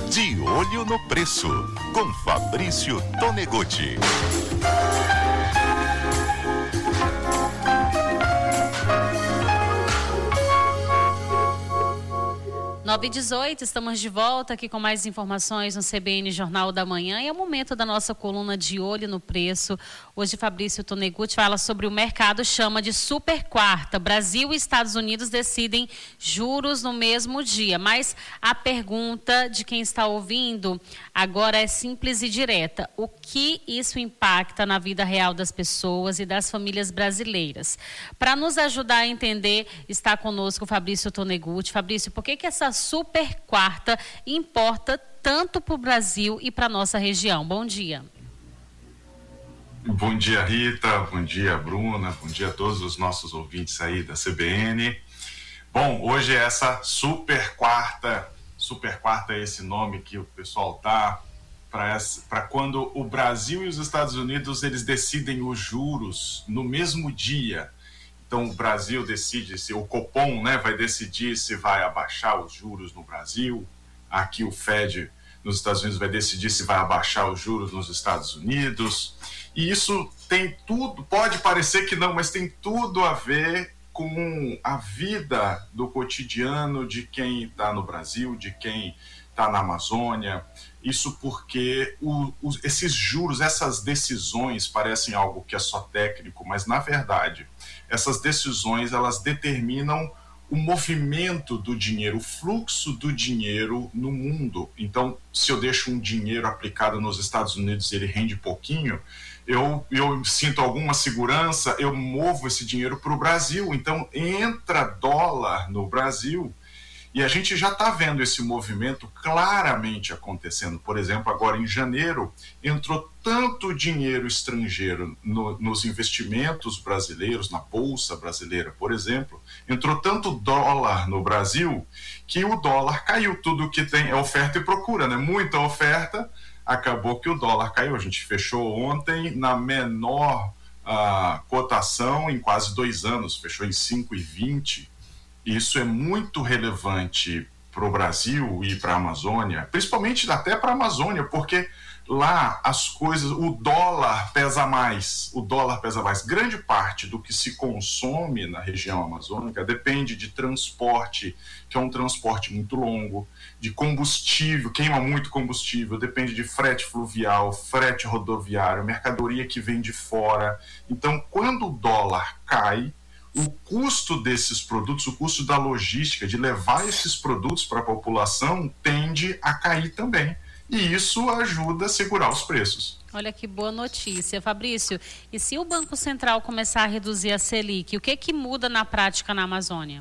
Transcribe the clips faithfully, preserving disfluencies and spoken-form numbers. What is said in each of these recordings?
De Olho no Preço, com Fabrício Tonegutti. nove e dezoito, estamos de volta aqui com mais informações no C B N Jornal da Manhã. E é o momento da nossa coluna De Olho no Preço. Hoje Fabrício Tonegutti fala sobre o mercado, chama de super quarta. Brasil e Estados Unidos decidem juros no mesmo dia. Mas a pergunta de quem está ouvindo agora é simples e direta. O que isso impacta na vida real das pessoas e das famílias brasileiras? Para nos ajudar a entender, está conosco o Fabrício Tonegutti. Fabrício, por que que essa super quarta importa tanto para o Brasil e para a nossa região? Bom dia. Bom dia, Rita. Bom dia, Bruna. Bom dia a todos os nossos ouvintes aí da C B N. Bom, hoje é essa super quarta. Super quarta é esse nome que o pessoal dá para quando o Brasil e os Estados Unidos eles decidem os juros no mesmo dia. Então, o Brasil decide, se o Copom, né, vai decidir se vai abaixar os juros no Brasil. Aqui o Fed nos Estados Unidos vai decidir se vai abaixar os juros nos Estados Unidos. E isso tem tudo, pode parecer que não, mas tem tudo a ver com a vida do cotidiano de quem está no Brasil, de quem está na Amazônia. Isso porque o, o, esses juros, essas decisões parecem algo que é só técnico, mas na verdade essas decisões elas determinam o movimento do dinheiro, o fluxo do dinheiro no mundo. Então, se eu deixo um dinheiro aplicado nos Estados Unidos e ele rende pouquinho, eu, eu sinto alguma segurança, eu movo esse dinheiro para o Brasil. Então, entra dólar no Brasil. E a gente já está vendo esse movimento claramente acontecendo. Por exemplo, agora em janeiro, entrou tanto dinheiro estrangeiro no, nos investimentos brasileiros, na Bolsa Brasileira, por exemplo, entrou tanto dólar no Brasil que o dólar caiu. Tudo que tem é oferta e procura, né? Muita oferta, acabou que o dólar caiu. A gente fechou ontem na menor uh, cotação em quase dois anos, fechou em cinco e vinte. Isso é muito relevante para o Brasil e para a Amazônia, principalmente até para a Amazônia, porque lá as coisas, o dólar pesa mais, o dólar pesa mais. Grande parte do que se consome na região amazônica depende de transporte, que é um transporte muito longo, de combustível, queima muito combustível, depende de frete fluvial, frete rodoviário, mercadoria que vem de fora. Então, quando o dólar cai, o custo desses produtos, o custo da logística, de levar esses produtos para a população, tende a cair também. E isso ajuda a segurar os preços. Olha que boa notícia, Fabrício. E se o Banco Central começar a reduzir a Selic, o que que muda na prática na Amazônia?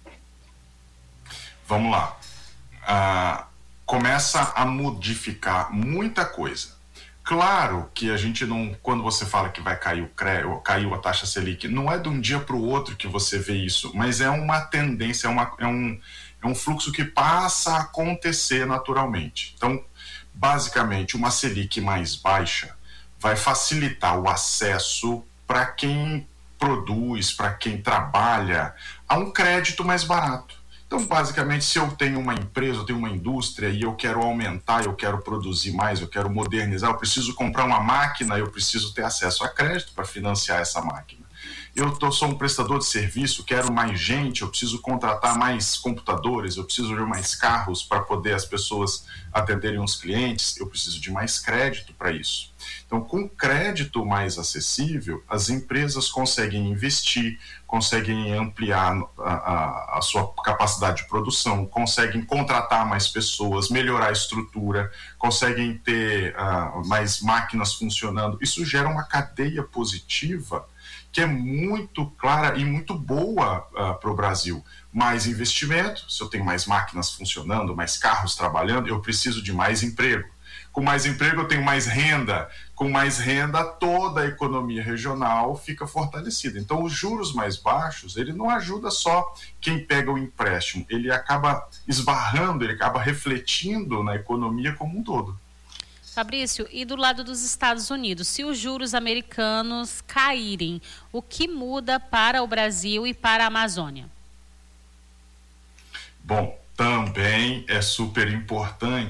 Vamos lá. Ah, começa a modificar muita coisa. Claro que a gente não, quando você fala que vai cair o crédito, caiu a taxa Selic, não é de um dia para o outro que você vê isso, mas é uma tendência, é, uma, é, um, é um fluxo que passa a acontecer naturalmente. Então, basicamente, uma Selic mais baixa vai facilitar o acesso para quem produz, para quem trabalha, a um crédito mais barato. Então, basicamente, se eu tenho uma empresa, eu tenho uma indústria e eu quero aumentar, eu quero produzir mais, eu quero modernizar, eu preciso comprar uma máquina, eu preciso ter acesso a crédito para financiar essa máquina. Eu tô, sou um prestador de serviço, quero mais gente, eu preciso contratar mais computadores, eu preciso de mais carros para poder as pessoas atenderem os clientes, eu preciso de mais crédito para isso. Então, com crédito mais acessível, as empresas conseguem investir, conseguem ampliar a, a, a sua capacidade de produção, conseguem contratar mais pessoas, melhorar a estrutura, conseguem ter uh, mais máquinas funcionando. Isso gera uma cadeia positiva que é muito clara e muito boa uh, para o Brasil. Mais investimento, se eu tenho mais máquinas funcionando, mais carros trabalhando, eu preciso de mais emprego. Com mais emprego eu tenho mais renda, com mais renda toda a economia regional fica fortalecida. Então os juros mais baixos, ele não ajuda só quem pega o empréstimo, ele acaba esbarrando, ele acaba refletindo na economia como um todo. Fabrício, e do lado dos Estados Unidos, se os juros americanos caírem, o que muda para o Brasil e para a Amazônia? Bom, também é super importante,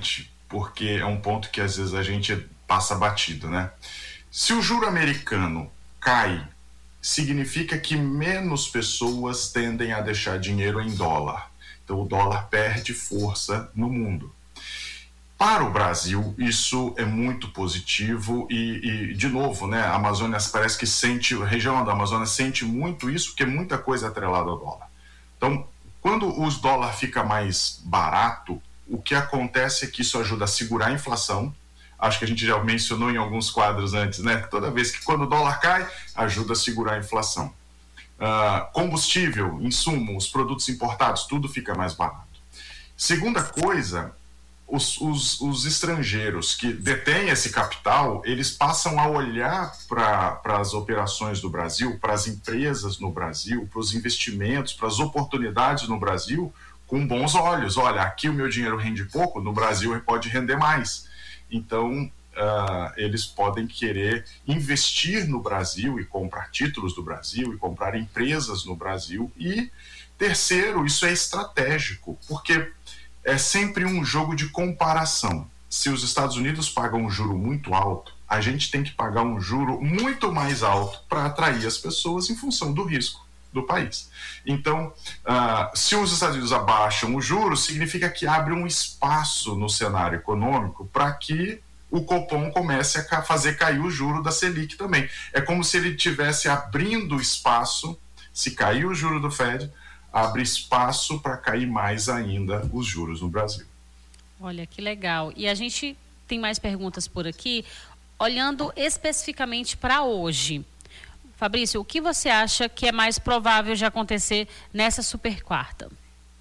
porque é um ponto que às vezes a gente passa batido, né? Se o juro americano cai, significa que menos pessoas tendem a deixar dinheiro em dólar. Então o dólar perde força no mundo. Para o Brasil, isso é muito positivo e, e, de novo, né, a Amazônia parece que sente, a região da Amazônia sente muito isso, porque muita coisa é atrelada ao dólar. Então, quando o dólar fica mais barato, o que acontece é que isso ajuda a segurar a inflação. Acho que a gente já mencionou em alguns quadros antes, né? Toda vez que quando o dólar cai, ajuda a segurar a inflação. Uh, combustível, insumos, produtos importados, tudo fica mais barato. Segunda coisa, os, os, os estrangeiros que detêm esse capital, eles passam a olhar para as operações do Brasil, para as empresas no Brasil, para os investimentos, para as oportunidades no Brasil, com bons olhos. Olha, aqui o meu dinheiro rende pouco, no Brasil pode render mais. Então, uh, eles podem querer investir no Brasil e comprar títulos do Brasil e comprar empresas no Brasil. E, terceiro, isso é estratégico, porque é sempre um jogo de comparação. Se os Estados Unidos pagam um juro muito alto, a gente tem que pagar um juro muito mais alto para atrair as pessoas em função do risco do país. Então, uh, se os Estados Unidos abaixam o juro, significa que abre um espaço no cenário econômico para que o Copom comece a fazer cair o juro da Selic também. É como se ele estivesse abrindo espaço, se cair o juro do Fed, abre espaço para cair mais ainda os juros no Brasil. Olha, que legal. E a gente tem mais perguntas por aqui, olhando especificamente para hoje. Fabrício, o que você acha que é mais provável de acontecer nessa super quarta?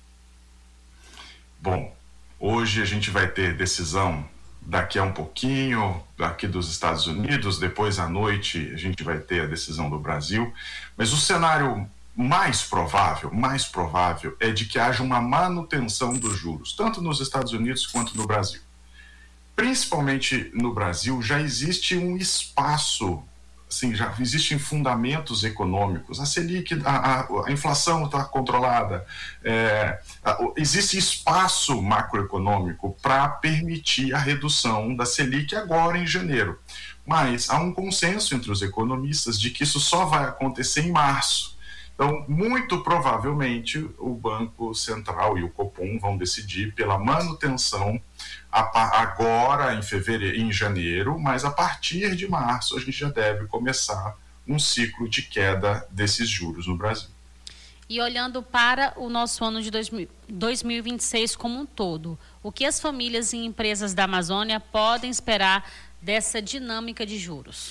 Bom, hoje a gente vai ter decisão daqui a um pouquinho, daqui dos Estados Unidos, depois à noite a gente vai ter a decisão do Brasil, mas o cenário mais provável, mais provável é de que haja uma manutenção dos juros, tanto nos Estados Unidos quanto no Brasil. Principalmente no Brasil, já existe um espaço, assim, já existem fundamentos econômicos, a Selic, a, a, a inflação está controlada, é, a, existe espaço macroeconômico para permitir a redução da Selic agora em janeiro. Mas há um consenso entre os economistas de que isso só vai acontecer em março. Então, muito provavelmente, o Banco Central e o Copom vão decidir pela manutenção agora em fevereiro, em janeiro, mas a partir de março a gente já deve começar um ciclo de queda desses juros no Brasil. E olhando para o nosso ano de dois mil e vinte e seis como um todo, o que as famílias e empresas da Amazônia podem esperar dessa dinâmica de juros?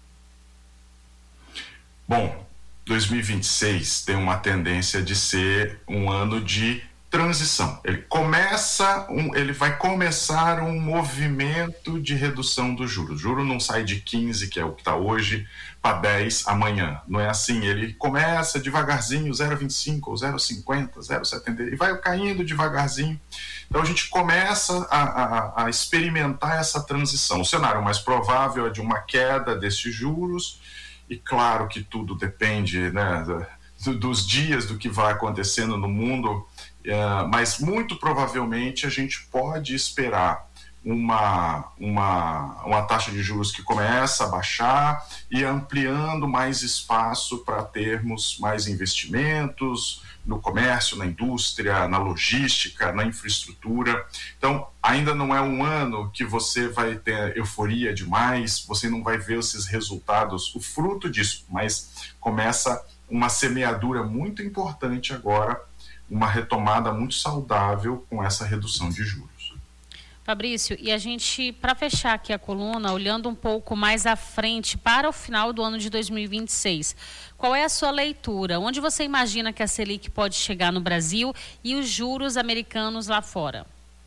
Bom, dois mil e vinte e seis tem uma tendência de ser um ano de transição. Ele começa, um, ele vai começar um movimento de redução dos juros. O juro não sai de quinze, que é o que está hoje, para dez amanhã. Não é assim. Ele começa devagarzinho, zero vírgula vinte e cinco, zero vírgula cinquenta, zero vírgula setenta, e vai caindo devagarzinho. Então a gente começa a, a, a experimentar essa transição. O cenário mais provável é de uma queda desses juros, e claro que tudo depende, né, dos dias, do que vai acontecendo no mundo, é, mas muito provavelmente a gente pode esperar uma, uma, uma taxa de juros que começa a baixar e ampliando mais espaço para termos mais investimentos no comércio, na indústria, na logística, na infraestrutura. Então, ainda não é um ano que você vai ter euforia demais, você não vai ver esses resultados, o fruto disso, mas começa uma semeadura muito importante agora, uma retomada muito saudável com essa redução de juros. Fabrício, e a gente, para fechar aqui a coluna, olhando um pouco mais à frente para o final do ano de dois mil e vinte e seis, qual é a sua leitura? Onde você imagina que a Selic pode chegar no Brasil e os juros americanos lá fora?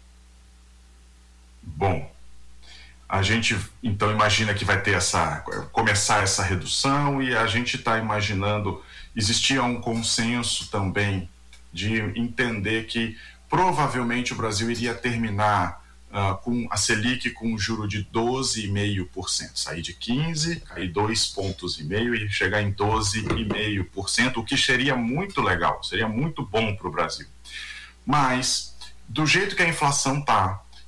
Bom, a gente então imagina que vai ter essa, começar essa redução, e a gente está imaginando, existia um consenso também de entender que provavelmente o Brasil iria terminar Uh, com a Selic com um juro de doze vírgula cinco por cento, sair de quinze, cair dois pontos e meio e chegar em doze vírgula cinco por cento, o que seria muito legal, seria muito bom para o Brasil. Mas, do jeito que a inflação está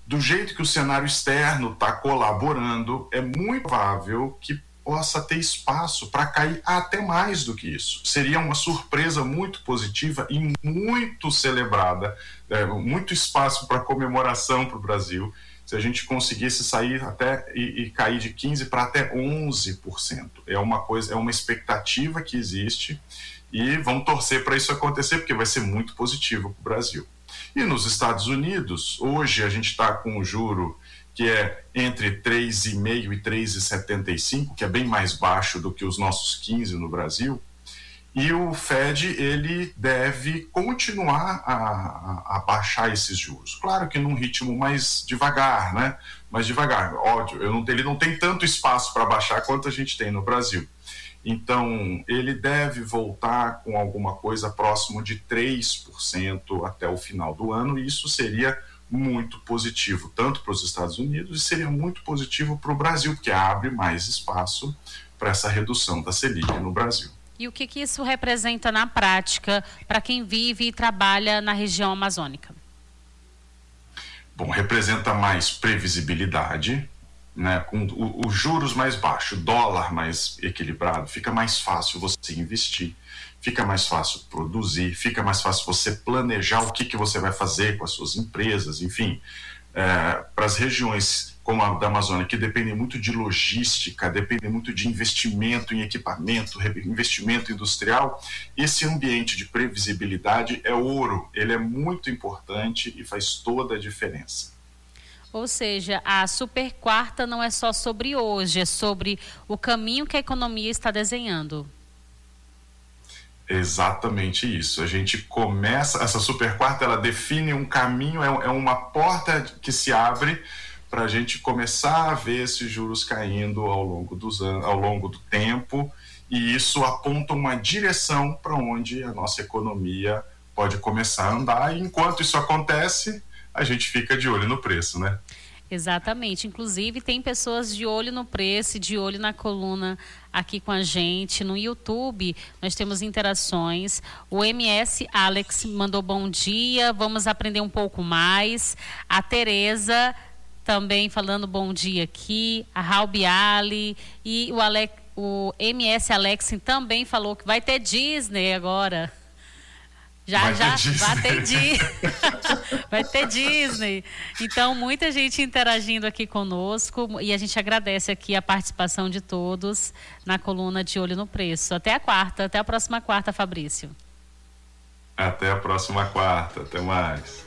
do jeito que o cenário externo está colaborando, é muito provável que possa ter espaço para cair até mais do que isso. Seria uma surpresa muito positiva e muito celebrada, é, muito espaço para comemoração para o Brasil, se a gente conseguisse sair até e, e cair de quinze por cento para até onze por cento. É uma coisa, é uma expectativa que existe e vamos torcer para isso acontecer, porque vai ser muito positivo para o Brasil. E nos Estados Unidos, hoje a gente está com um juro que é entre três vírgula cinco por cento e três vírgula setenta e cinco por cento, que é bem mais baixo do que os nossos quinze por cento no Brasil. E o Fed, ele deve continuar a, a, a baixar esses juros. Claro que num ritmo mais devagar, né? Mais devagar, óbvio, eu não, ele não tem tanto espaço para baixar quanto a gente tem no Brasil. Então, ele deve voltar com alguma coisa próximo de três por cento até o final do ano, e isso seria muito positivo, tanto para os Estados Unidos, e seria muito positivo para o Brasil, porque abre mais espaço para essa redução da Selic no Brasil. E o que, que isso representa na prática para quem vive e trabalha na região amazônica? Bom, representa mais previsibilidade, né? Com os juros mais baixos, dólar mais equilibrado, fica mais fácil você investir, fica mais fácil produzir, fica mais fácil você planejar o que, que você vai fazer com as suas empresas, enfim. É, para as regiões como a da Amazônia, que dependem muito de logística, dependem muito de investimento em equipamento, investimento industrial, esse ambiente de previsibilidade é ouro, ele é muito importante e faz toda a diferença. Ou seja, a super quarta não é só sobre hoje, é sobre o caminho que a economia está desenhando. Exatamente isso. A gente começa, essa super quarta, ela define um caminho, é uma porta que se abre para a gente começar a ver esses juros caindo ao longo dos anos, ao longo do tempo, e isso aponta uma direção para onde a nossa economia pode começar a andar. E enquanto isso acontece, a gente fica de olho no preço, né? Exatamente. Inclusive, tem pessoas de olho no preço, de olho na coluna aqui com a gente. No YouTube, nós temos interações. O M S Alex mandou bom dia, vamos aprender um pouco mais. A Tereza também falando bom dia aqui. A Raubi Ali e o, Alex, o M S Alex também falou que vai ter Disney agora. Já, vai já, ter vai ter Disney. Vai ter Disney. Então, muita gente interagindo aqui conosco e a gente agradece aqui a participação de todos na coluna de Olho no Preço. Até a quarta, até a próxima quarta, Fabrício. Até a próxima quarta, até mais.